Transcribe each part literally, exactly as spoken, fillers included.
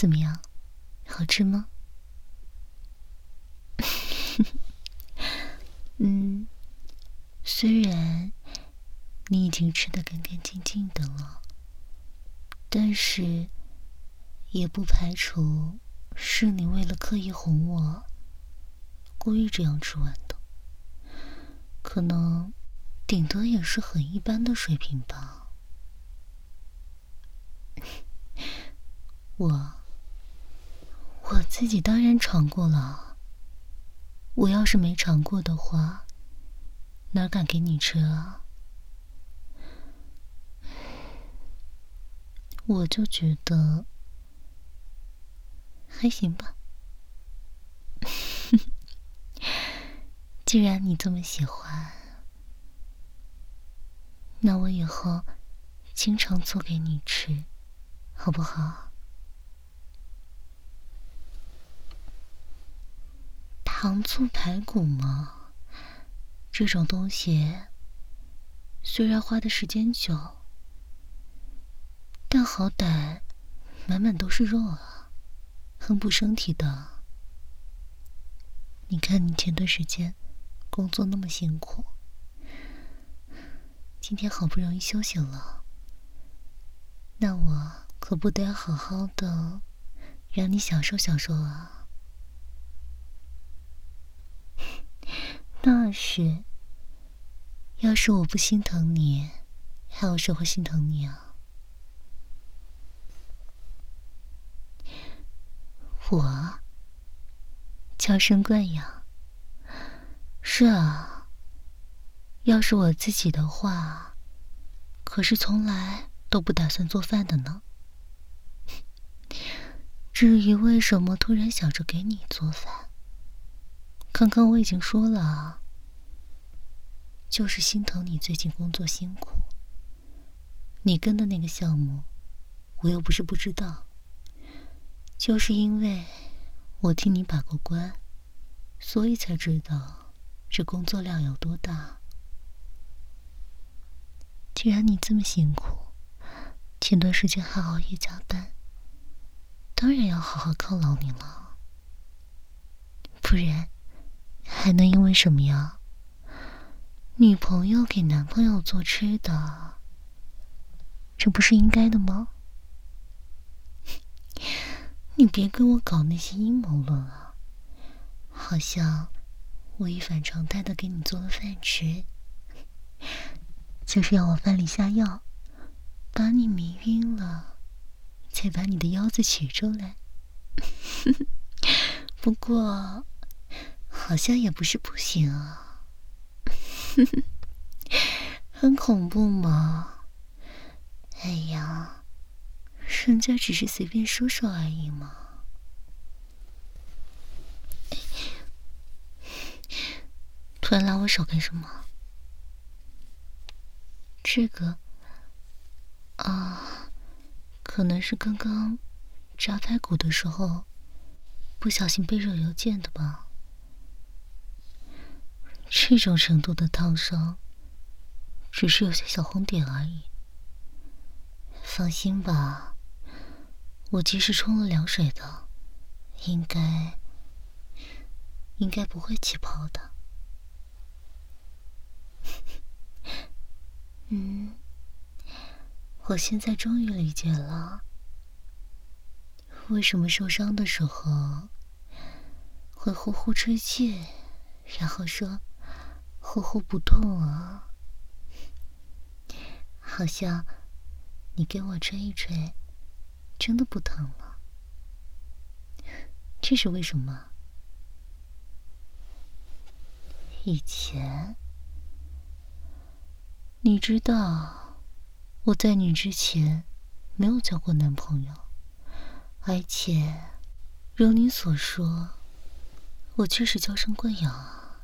怎么样？好吃吗？嗯，虽然你已经吃得干干净净的了，但是也不排除是你为了刻意哄我，故意这样吃完的。可能顶多也是很一般的水平吧。我我自己当然尝过了，我要是没尝过的话，哪敢给你吃啊？我就觉得还行吧。既然你这么喜欢，那我以后经常做给你吃，好不好？糖醋排骨嘛，这种东西虽然花的时间久，但好歹满满都是肉啊，很补身体的。你看你前段时间工作那么辛苦，今天好不容易休息了，那我可不得好好的让你享受享受啊。那是，要是我不心疼你，还有谁会心疼你啊？我娇生惯养，是啊，要是我自己的话，可是从来都不打算做饭的呢。至于为什么突然想着给你做饭，刚刚我已经说了，就是心疼你最近工作辛苦。你跟的那个项目，我又不是不知道，就是因为我替你把过关，所以才知道这工作量有多大。既然你这么辛苦，前段时间还熬夜加班，当然要好好犒劳你了。不然还能因为什么呀？女朋友给男朋友做吃的，这不是应该的吗？你别跟我搞那些阴谋论啊，好像我一反常态的给你做了饭吃，就是要我饭里下药，把你迷晕了，再把你的腰子取出来。不过好像也不是不行啊。很恐怖吗？哎呀，人家只是随便说说而已嘛。突然拉我手干什么？这个啊，可能是刚刚炸排骨的时候不小心被热油溅的吧。这种程度的烫伤，只是有些小红点而已。放心吧，我即使冲了凉水的，应该应该不会起泡的。嗯，我现在终于理解了，为什么受伤的时候会呼呼吹气，然后说呼呼不痛啊。好像你给我吹一吹，真的不疼了。这是为什么？以前你知道，我在你之前没有交过男朋友，而且如你所说，我确实娇生惯养啊。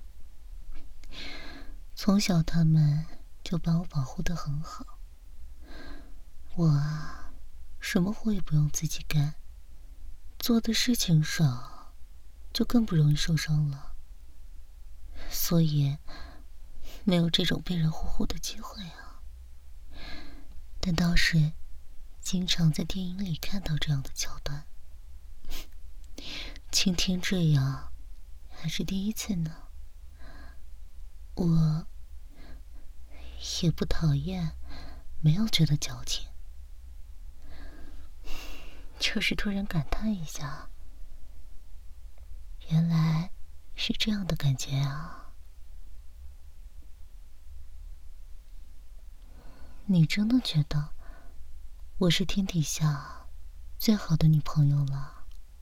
从小他们就把我保护得很好，我啊，什么活也不用自己干，做的事情少，就更不容易受伤了，所以没有这种被人呼呼的机会啊。但倒是经常在电影里看到这样的桥段。 今天这样还是第一次呢。我也不讨厌，没有觉得矫情，就是突然感叹一下，原来是这样的感觉啊。你真的觉得我是天底下最好的女朋友了？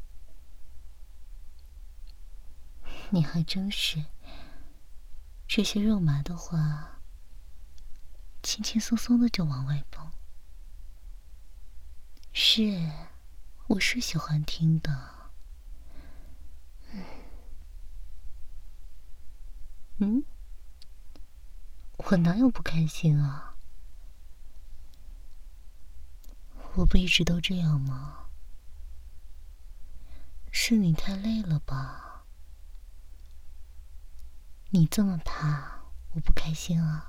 你还真是，这些肉麻的话轻轻松松的就往外蹦。是，我是喜欢听的。嗯，我哪有不开心啊？我不一直都这样吗？是你太累了吧？你这么怕我不开心啊？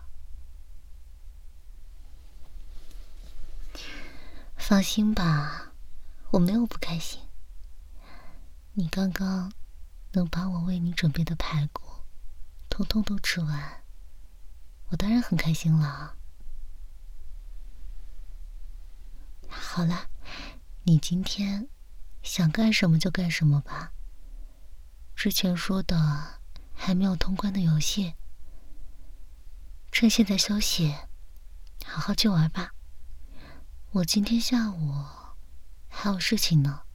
放心吧，我没有不开心。你刚刚能把我为你准备的排骨通通都吃完，我当然很开心了。好了，你今天想干什么就干什么吧。之前说的还没有通关的游戏，趁现在休息，好好去玩吧。我今天下午还有事情呢。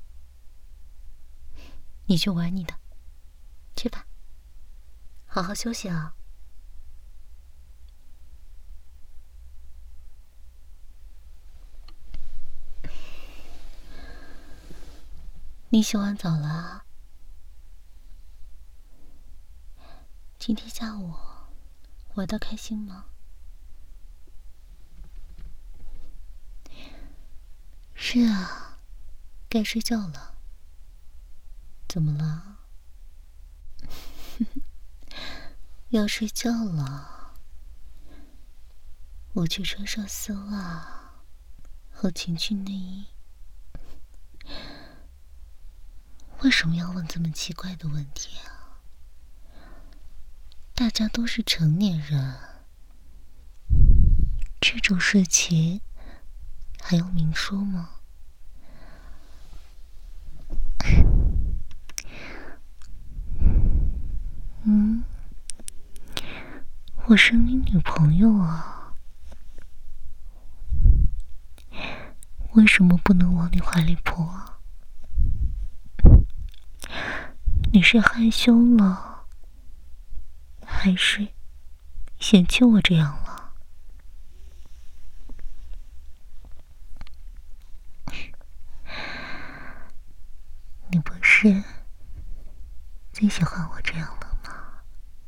你去玩你的，去吧，好好休息啊。你洗完澡了？今天下午玩得开心吗？是啊，该睡觉了。怎么了？要睡觉了，我去穿上丝袜和情趣内衣。为什么要问这么奇怪的问题啊？大家都是成年人，这种事情还要明说吗？嗯，我是你女朋友啊，为什么不能往你怀里扑啊？你是害羞了，还是嫌弃我这样了？你不是最喜欢我这样了吗？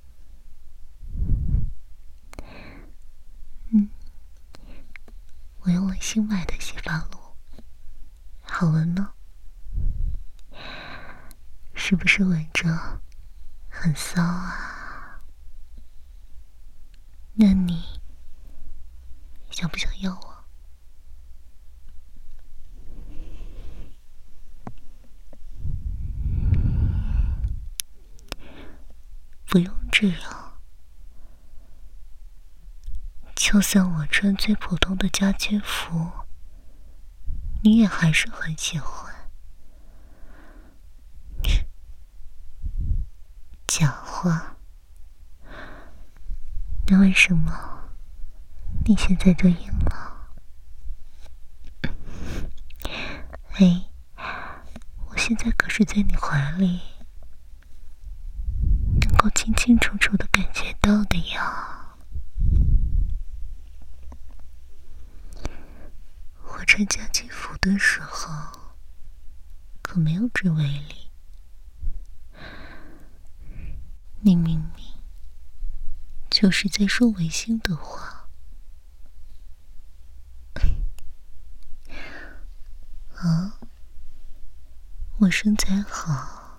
嗯，我用了新买的洗发露，好闻呢，是不是闻着很骚啊？那你想不想要我？不用这样，就算我穿最普通的家居服，你也还是很喜欢。假话，那为什么你现在就赢了？哎，我现在可是在你怀里，能够清清楚楚的感觉到的呀。我穿家居服的时候，可没有这威力。你明明就是在说违心的话。啊，我身材好，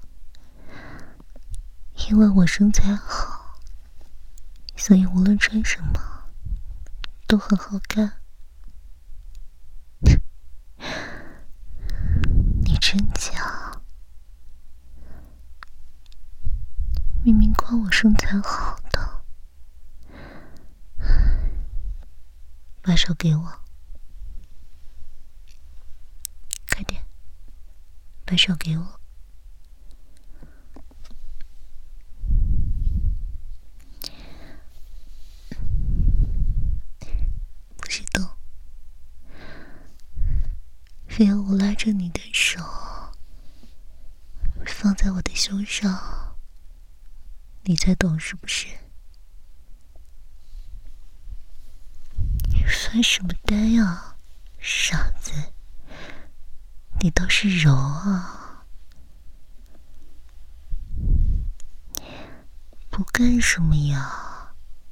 因为我身材好，所以无论穿什么都很好看。你真假？ 身材好的，把手给我，快点，把手给我。不许动，非要我拉着你的手放在我的胸上，你才懂是不是？翻什么呆啊，傻子！你倒是柔啊！不干什么呀？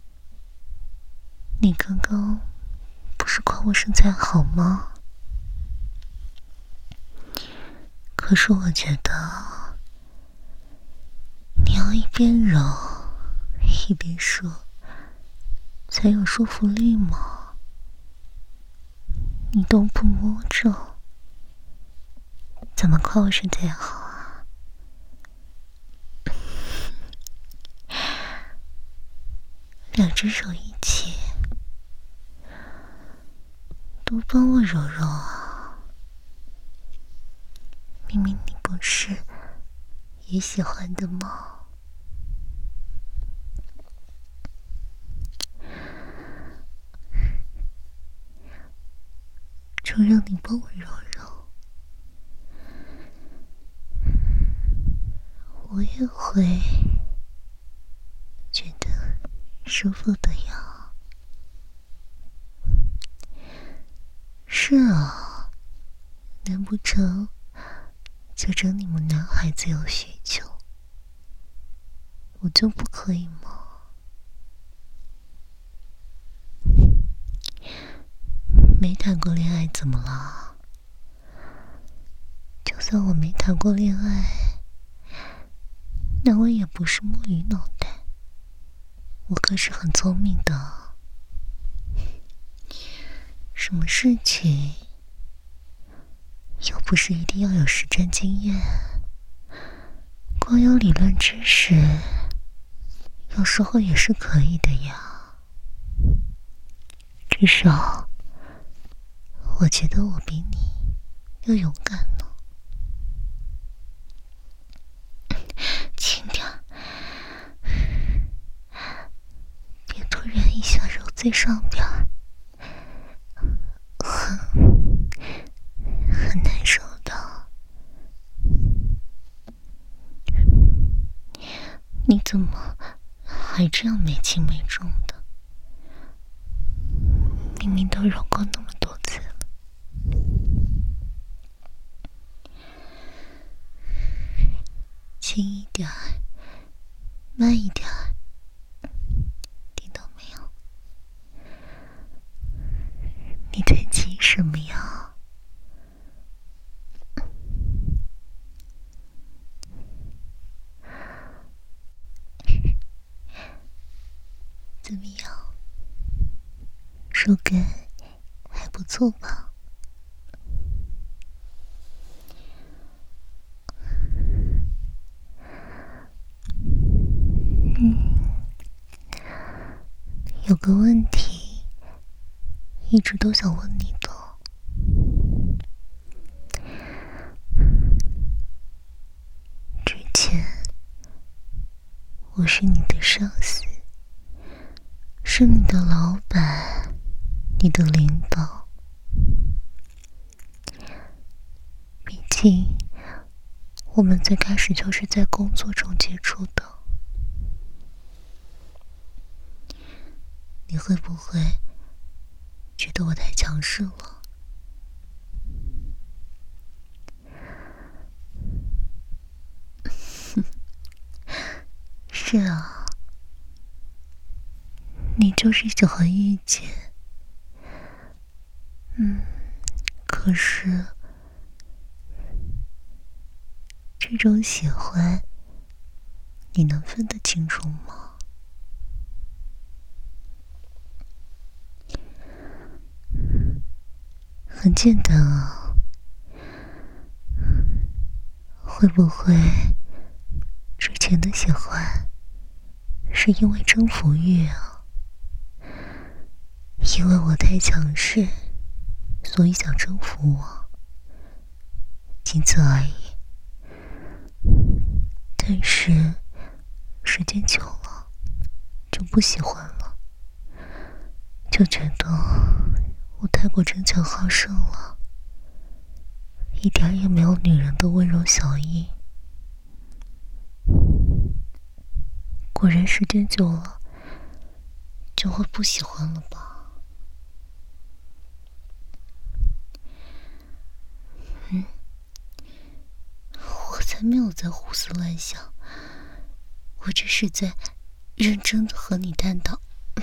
你刚刚不是夸我身材好吗？可是我觉得你要一边揉一边说，才有说服力嘛。你都不摸着，怎么夸我身材好啊？两只手一起，多帮我揉揉啊！明明你不是也喜欢的吗？就让你帮我揉揉，我也会觉得舒服的呀。是啊，难不成就只你们男孩子有需求，我就不可以吗？没谈过恋爱怎么了？就算我没谈过恋爱，那我也不是摸鱼脑袋，我可是很聪明的。什么事情又不是一定要有实战经验，光有理论知识有时候也是可以的呀。至少我觉得我比你要勇敢呢。轻点，别突然一下揉最上边，很很难受的。你怎么还这样没轻没重的？明明都揉过那么多次了。轻一点，慢一点，听到没有？你在急什么呀？怎么样？手感还不错吧？有个问题一直都想问你的，之前我是你的上司，是你的老板，你的领导，毕竟我们最开始就是在工作中接触的。你会不会觉得我太强势了？是啊，你就是喜欢御姐。嗯，可是这种喜欢，你能分得清楚吗？很简单啊，会不会之前的喜欢是因为征服欲啊，因为我太强势，所以想征服我，仅此而已。但是时间久了就不喜欢了，就觉得我太过争强好胜了，一点也没有女人的温柔小意。果然时间久了就会不喜欢了吧。嗯，我才没有在胡思乱想，我只是在认真的和你探讨。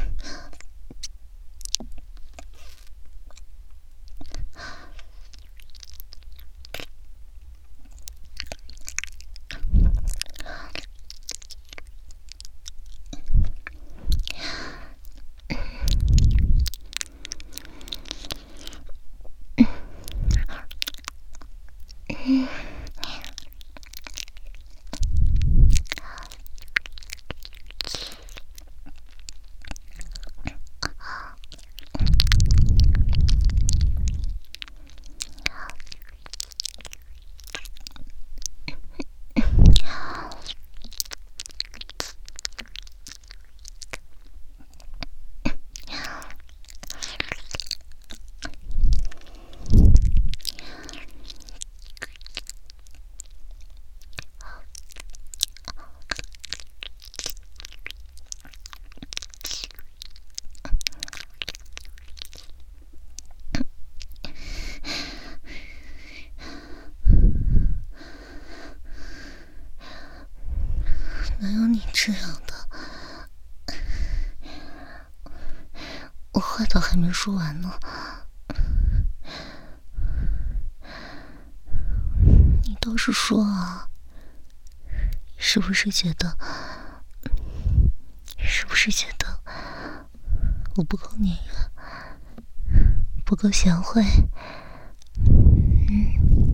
哪有你这样的？我话都还没说完呢，你倒是说啊，是不是觉得，是不是觉得我不够女人，不够贤惠？嗯。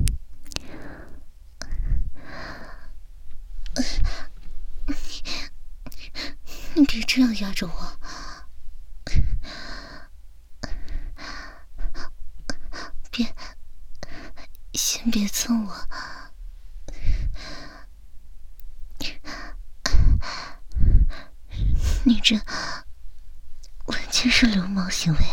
你别这样压着我，别，先别蹭我，你这完全是流氓行为，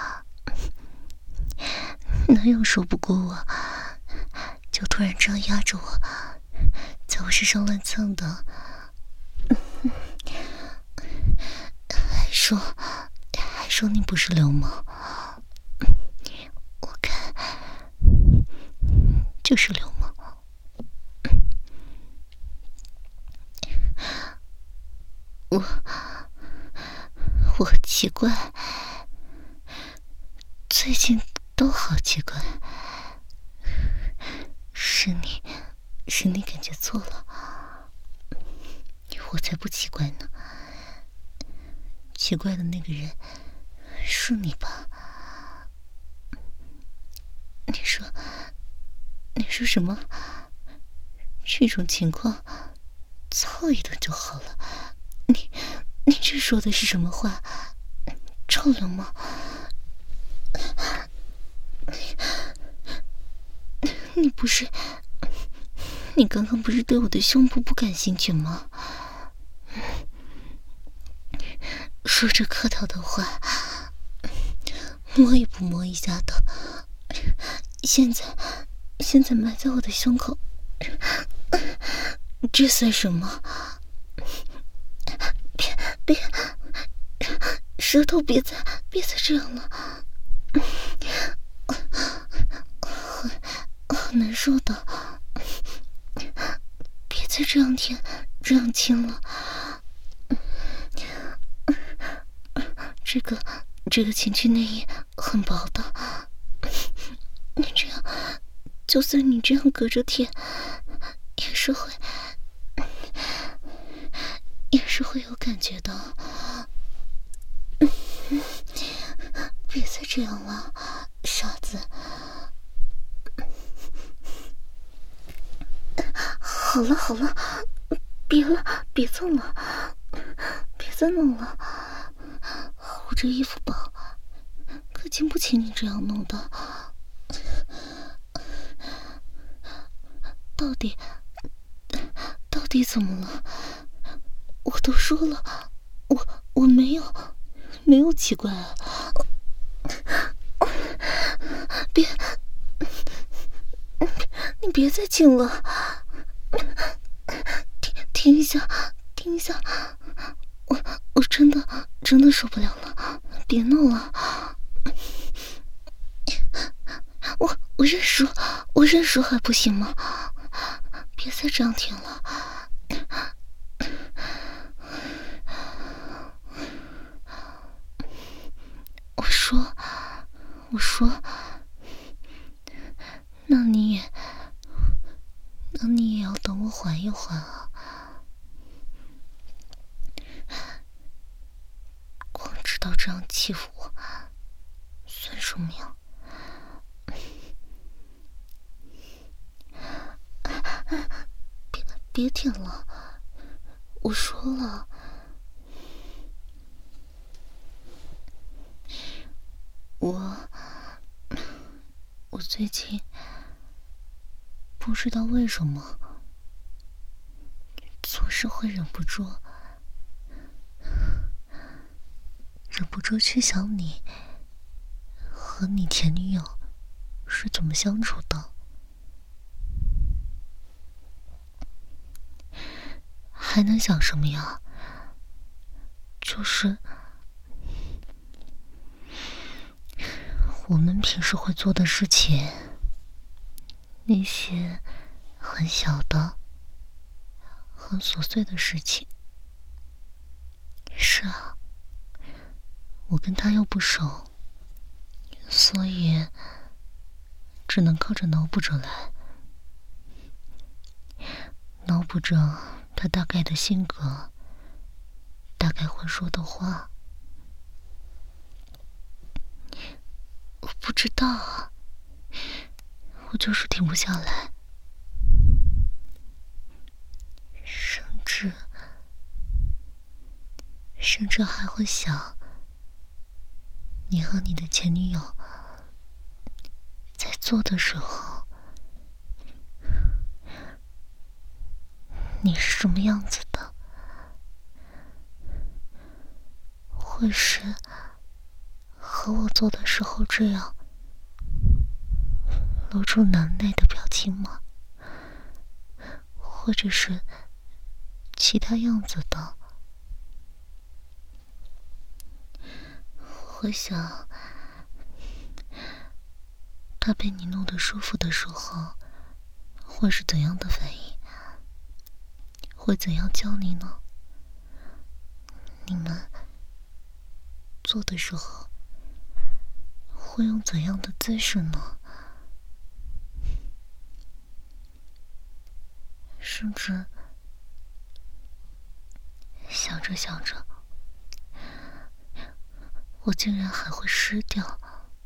哪有说不过我就突然这样压着我，在我身上乱蹭的？还说还说你不是流氓，我看就是流氓。我我奇怪，最近都好奇怪，是你是你感觉错了，我才不奇怪呢。奇怪的那个人是你吧？你说你说什么？这种情况操一顿就好了，你你这说的是什么话？臭流氓！你不是你刚刚不是对我的胸部不感兴趣吗？说着客套的话，摸也不摸一下的，现在现在埋在我的胸口，这算什么？别别，舌头别再别再这样了，好好难受的，别再这样舔这样亲了。这个这个情趣内衣很薄的，你这样，就算你这样隔着舔，也是会，也是会有感觉的。别再这样了，傻子。好了好了，别了，别蹭了，别再弄了，我这衣服薄，可经不起你这样弄的。到底到底怎么了？我都说了，我我没有没有奇怪啊！别，你别再亲了，停停一下，停一下，我我真的真的受不了了，别闹了，我我认输，我认输还不行吗？别再这样舔了。我说，我说，那你也，那你也要等我缓一缓啊！光知道这样欺负我，算什么呀？别别舔了，我说了。我我最近不知道为什么总是会忍不住忍不住去想你和你前女友是怎么相处的。还能想什么呀？就是我们平时会做的事情，那些很小的很琐碎的事情。是啊，我跟他又不熟，所以只能靠着脑补着来，脑补着他大概的性格，大概会说的话。我不知道啊，我就是停不下来，甚至甚至还会想你和你的前女友在做的时候，你是什么样子的？会是和我做的时候这样露出难耐的表情吗？或者是其他样子的？我想他被你弄得舒服的时候会是怎样的反应？会怎样教你呢？你们做的时候会用怎样的姿势呢？甚至想着想着，我竟然还会湿掉，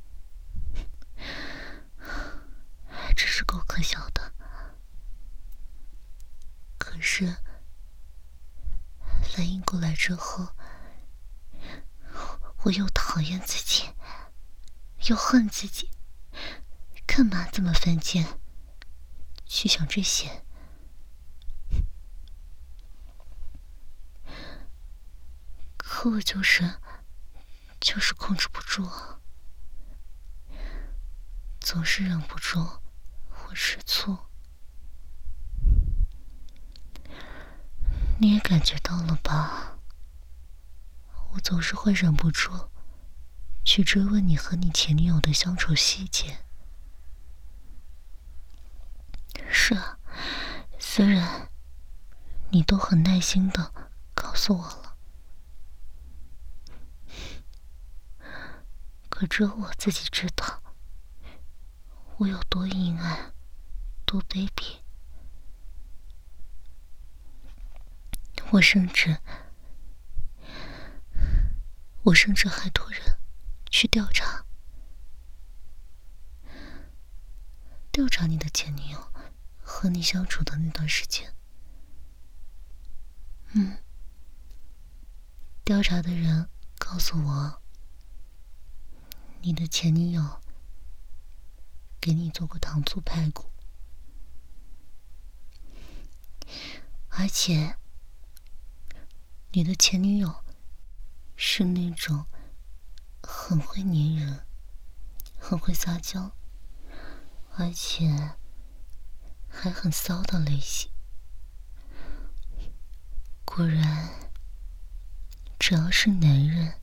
真是够可笑的。可是反应过来之后，我又讨厌自己，又恨自己，干嘛这么犯贱，去想这些？可我就是就是控制不住啊，总是忍不住会吃醋。你也感觉到了吧？我总是会忍不住去追问你和你前女友的相处细节。是啊，虽然你都很耐心的告诉我了，可只有我自己知道我有多阴暗，多卑鄙。我甚至我甚至还托人去调查调查你的前女友和你相处的那段时间。嗯， 调查的人告诉我，你的前女友给你做过糖醋排骨，而且你的前女友是那种很会粘人、很会撒娇，而且还很骚的类型。果然，只要是男人，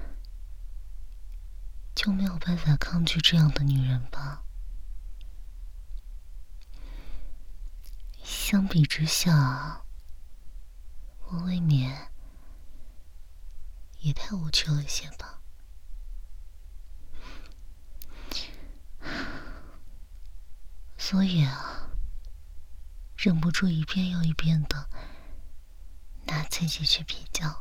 就没有办法抗拒这样的女人吧。相比之下，我未免也太无趣了些吧。所以啊，忍不住一遍又一遍的拿自己去比较，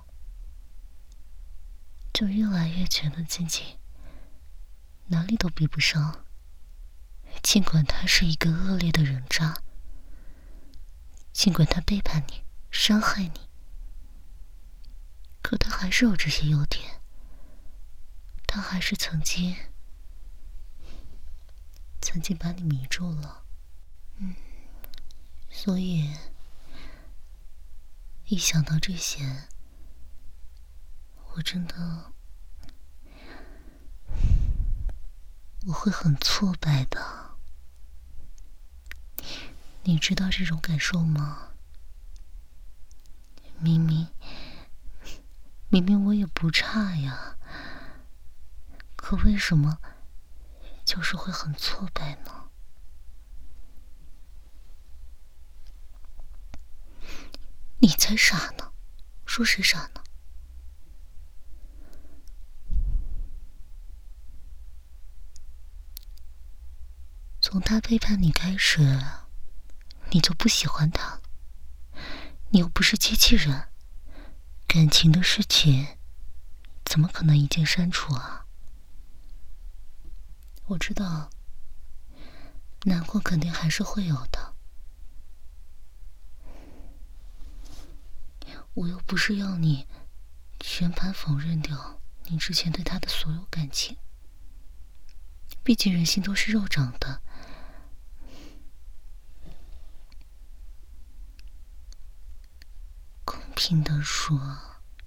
就越来越觉得自己哪里都比不上。尽管他是一个恶劣的人渣，尽管他背叛你、伤害你，可他还是有这些优点。他还是曾经曾经把你迷住了。嗯，所以一想到这些，我真的我会很挫败的。你知道这种感受吗？明明明明我也不差呀，可为什么就是会很挫败呢？你才傻呢，说谁傻呢？从他背叛你开始，你就不喜欢他了。你又不是机器人，感情的事情怎么可能一键删除啊？我知道，难过肯定还是会有的。我又不是要你全盘否认掉你之前对他的所有感情，毕竟人心都是肉长的。公平的说，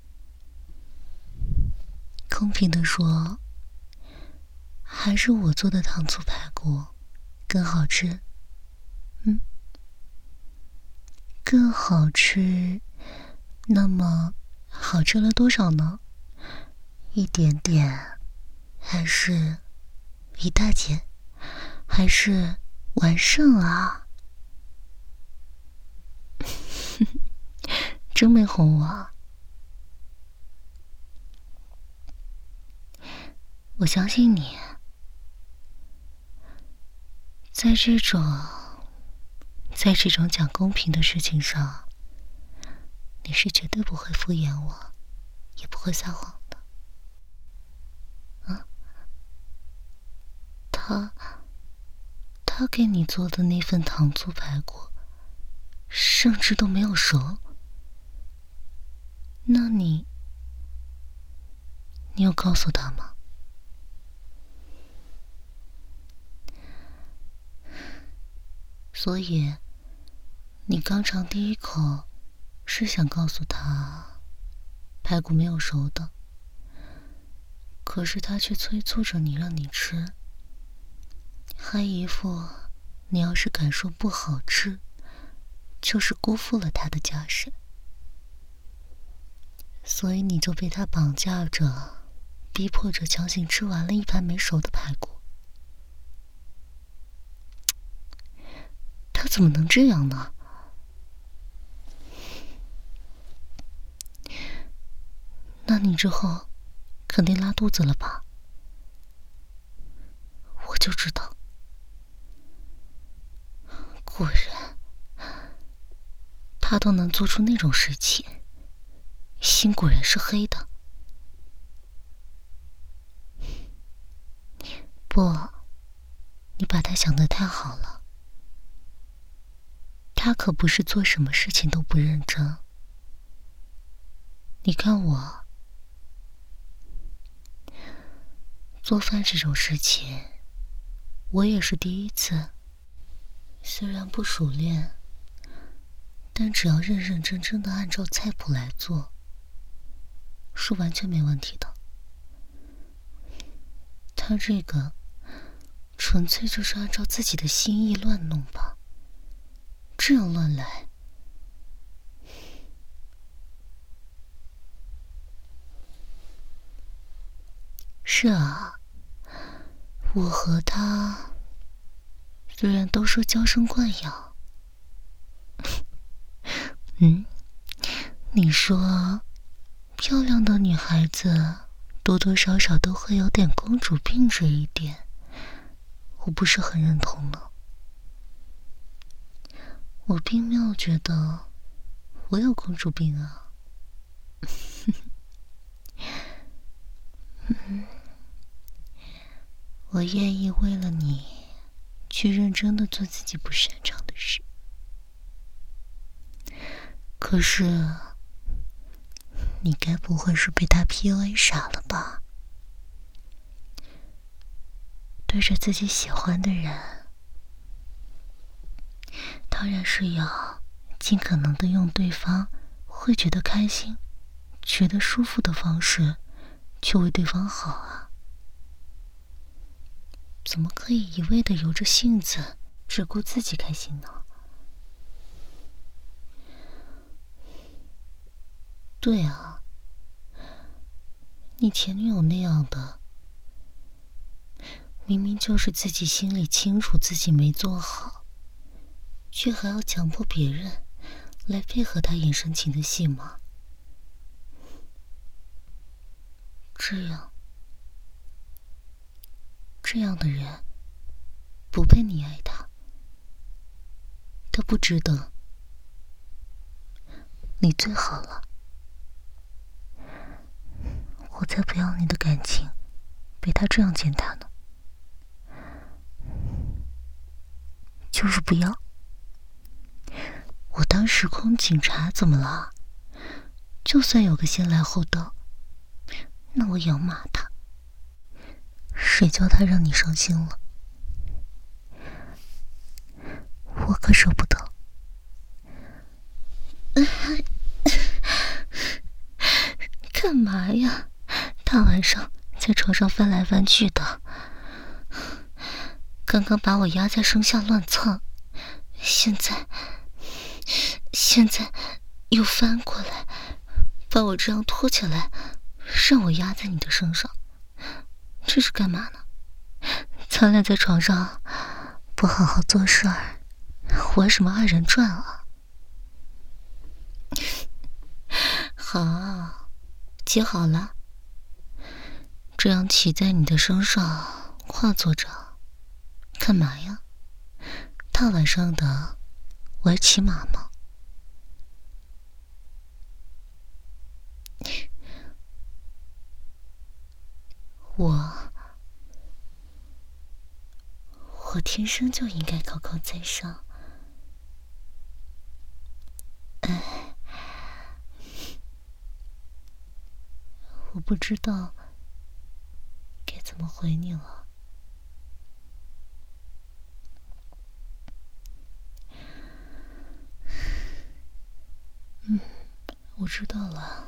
公平的说，还是我做的糖醋排骨更好吃。嗯，更好吃。那么好吃了多少呢？一点点，还是一大截，还是完胜啊？真没哄我啊！我相信你，在这种在这种讲公平的事情上，你是绝对不会敷衍我，也不会撒谎的。啊？他他给你做的那份糖醋排骨，甚至都没有熟。那你，你有告诉他吗？所以，你刚尝第一口，是想告诉他排骨没有熟的，可是他却催促着你让你吃，还一副你要是敢说不好吃，就是辜负了他的架势。所以你就被他绑架着，逼迫着强行吃完了一盘没熟的排骨。他怎么能这样呢？那你之后肯定拉肚子了吧？我就知道，果然，他都能做出那种事情，心果然是黑的。不，你把他想得太好了。他可不是做什么事情都不认真。你看我， 做饭这种事情，我也是第一次。虽然不熟练，但只要认认真真的按照菜谱来做，是完全没问题的。他这个纯粹就是按照自己的心意乱弄吧，这样乱来。是啊，我和他虽然都说娇生惯养，嗯，你说漂亮的女孩子多多少少都会有点公主病这一点，我不是很认同呢。我并没有觉得我有公主病啊。嗯，我愿意为了你去认真的做自己不擅长的事。可是你该不会是被他 P U A 傻了吧？对着自己喜欢的人，当然是要尽可能的用对方会觉得开心、觉得舒服的方式去为对方好啊。怎么可以一味的由着性子只顾自己开心呢？对啊，你前女友那样的，明明就是自己心里清楚自己没做好，却还要强迫别人来配合他演深情的戏码。这样这样的人不配你爱他，他不值得。你最好了，我才不要你的感情被他这样践踏呢。就是不要。我当时空警察怎么了？就算有个先来后到，那我也要骂他。谁叫他让你伤心了？我可舍不得。干嘛呀？大晚上在床上翻来翻去的，刚刚把我压在身下乱蹭，现在现在又翻过来把我这样拖起来，让我压在你的身上，这是干嘛呢？咱俩在床上不好好做事儿，玩什么二人转啊？好，接好了，这样骑在你的身上跨坐着干嘛呀？大晚上的玩骑马吗？我我天生就应该高高在上。哎，我不知道该怎么回你了。嗯，我知道了。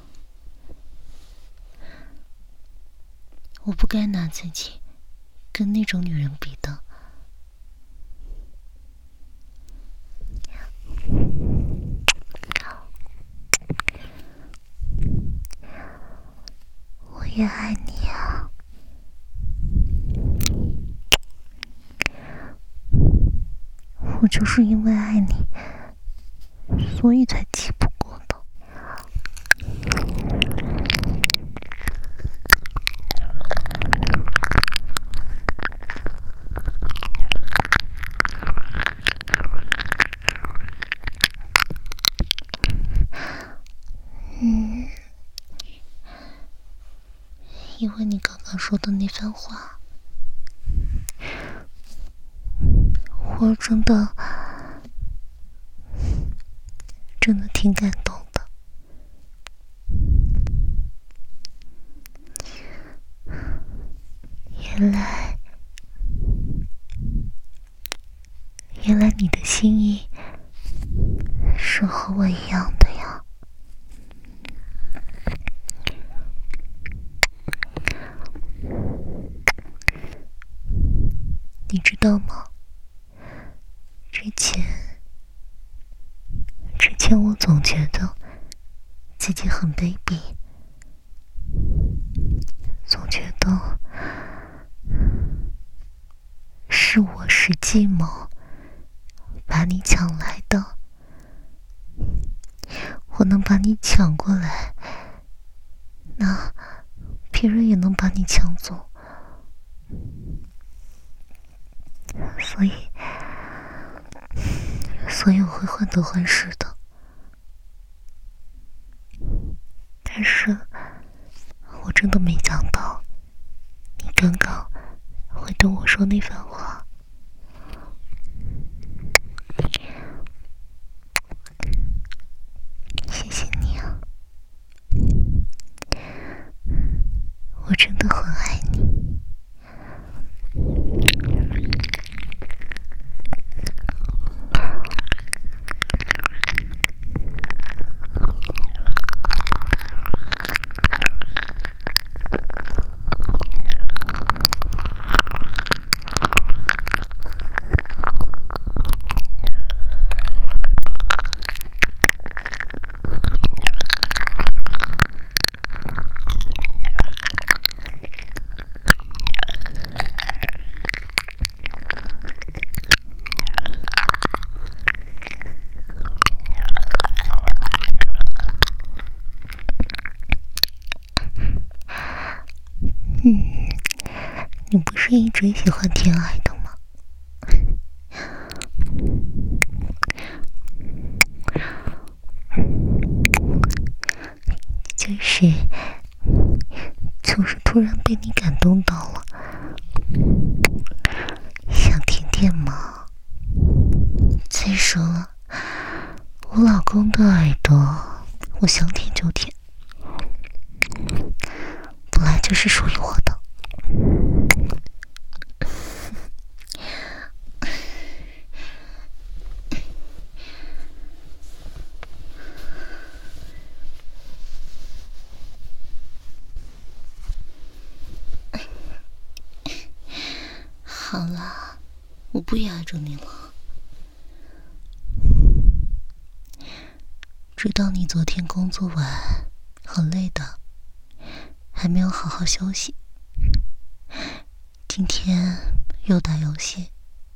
我不该拿自己跟那种女人比的。我也爱你啊。我就是因为爱你，所以才气不过的。嗯，因为你刚刚说的那番话，我真的真的挺感动的。原是和我一样的呀。你知道吗？之前，之前我总觉得自己很卑鄙，总觉得是我使计谋把你抢来的，我能把你抢过来，那别人也能把你抢走。所以，所以我会患得患失的。但是，我真的没想到，你刚刚会对我说那番话。谢谢你啊，我真的很爱你。嗯，你不是一直喜欢天爱的吗？就是就是突然被你感动到了，想舔舔吗？再说了，我老公的耳朵，我想舔就舔，本来就是属于我的。好了，我不压着你了。知道你昨天工作完很累的，还没有好好休息，今天又打游戏，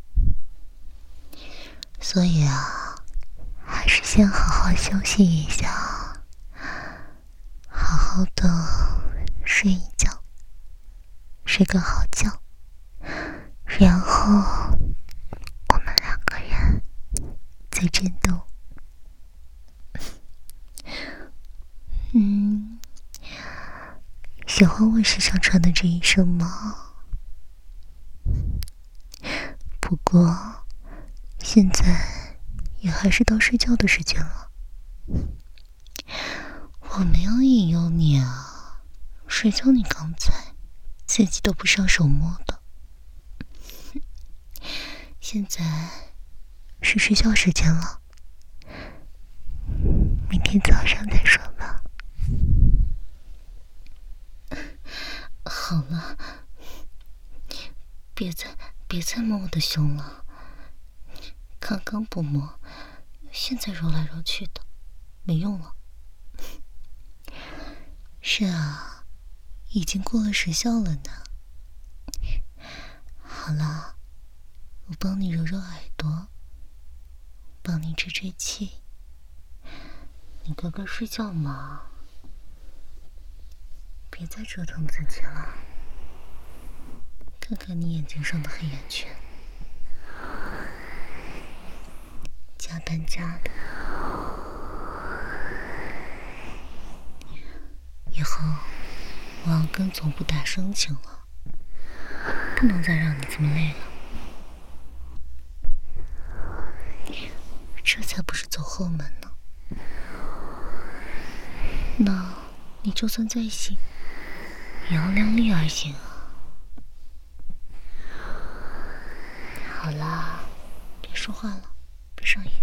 所以啊，还是先好好休息一下，好好的睡一觉，睡个好觉，然后我们两个人再战斗。嗯，喜欢我时常穿的这一身吗？不过现在也还是到睡觉的时间了，我没有引诱你啊，谁叫你刚才自己都不上手摸的。现在是睡觉时间了，明天早上再说吧。好了，别再别再摸我的胸了，刚刚不摸，现在揉来揉去的，没用了。是啊，已经过了时效了呢。好了，我帮你揉揉耳朵，帮你吹吹气，你乖乖睡觉嘛，别再折腾自己了。看看你眼睛上的黑眼圈，加班加的。以后我要跟总部打申请了，不能再让你这么累了。这才不是走后门呢。那你就算再醒，也要量力而行啊。好啦，别说话了，闭上眼